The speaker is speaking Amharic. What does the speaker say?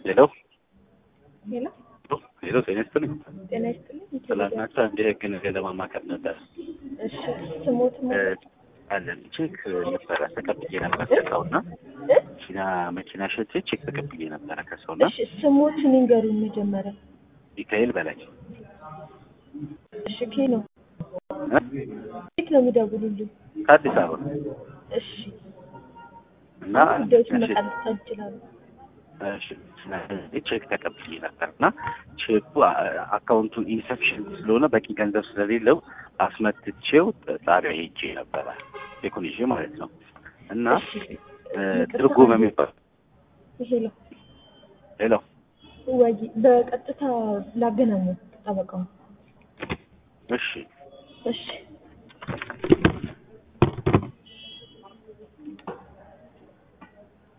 ሄሎ ሄሎ ሄሎ ጤና ይስጥልኝ። ጤና ይስጥልኝ። ሰላምናችሁ እንደ ህግ ነገር ለማማከር ነበር። እሺ ስሞት አለን ቼክ ነበረ ተቀብዬ ነበር ከሰውና መኪና ሸጬ ቼክ ተቀብዬ ነበረ ከሰውና። እሺ ስሞት ንገሩኝ መጀመሪያ። ሚካኤል በላይ። እሺ ኬ ነው የት ነው የሚደውሉልኝ? ከአዲስ አበባ። እሺ እና ጉዳዮችን መቀጠል ይችላሉ። እሺ ቼክ ተቀብዬ ነበርና ቼኩ አካውንቱ ኢንሰፊሽንት ስለሆነ በቂ ገንዘብ ስለሌለው አስመትቼው ጣቢያ ሄጄ ነበረ ቼኩን ይዤ ማለት ነው። እና ትርጉም የሚባል ሄሎ ሄሎ ወይ በቀጥታ ላገናኘው ጠበቃው። እሺ እሺ